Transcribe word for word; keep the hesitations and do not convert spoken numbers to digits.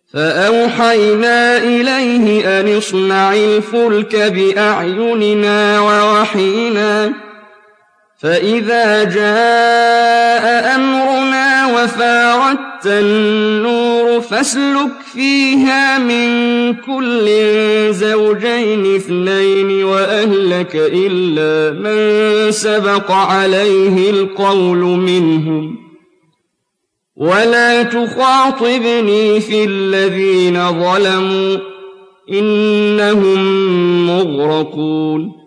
فأوحينا إليه أن اصنع الفلك بأعيننا ووحينا فإذا جاء أمرنا وفاردت النور فاسلك فيها من كل زوجين اثنين وأهلك إلا من سبق عليه القول منهم ولا تخاطبني في الذين ظلموا إنهم مغرقون